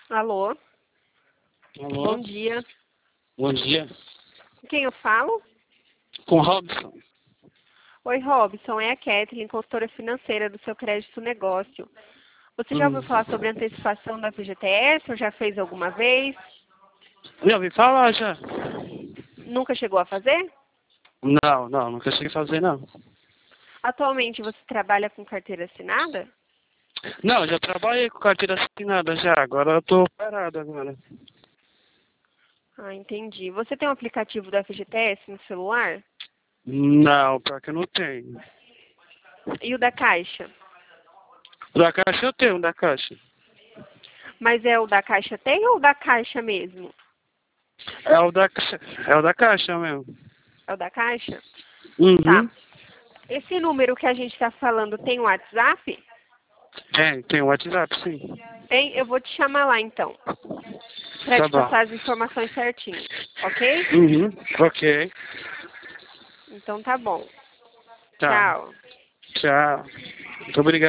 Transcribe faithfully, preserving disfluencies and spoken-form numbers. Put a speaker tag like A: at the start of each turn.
A: Alô?
B: Alô?
A: Bom dia.
B: Bom dia.
A: Com quem eu falo?
B: Com Robson.
A: Oi, Robson. É a Kathleen, consultora financeira do seu crédito negócio. Você já
B: Hum.
A: ouviu falar sobre antecipação da F G T S ou já fez alguma vez?
B: Já ouvi falar já.
A: Nunca chegou a fazer?
B: Não, não, nunca cheguei a fazer não.
A: Atualmente você trabalha com carteira assinada?
B: Não, já trabalhei com carteira assinada já, agora eu tô parado agora.
A: Ah, entendi. Você tem um aplicativo da F G T S no celular?
B: Não, pior que eu não tenho.
A: E o da Caixa?
B: O da Caixa eu tenho, o da Caixa.
A: Mas é o da Caixa tem ou o da Caixa mesmo?
B: É o da Caixa, é o da Caixa mesmo.
A: É o da Caixa? Tá.
B: Uhum.
A: Esse número que a gente está falando tem um WhatsApp?
B: Tem, tem o WhatsApp, sim.
A: Tem? Eu vou te chamar lá então, para
B: Tá
A: te
B: bom.
A: passar as informações certinho, ok?
B: Uhum, ok.
A: Então tá bom.
B: Tá.
A: Tchau.
B: Tchau. Muito obrigado.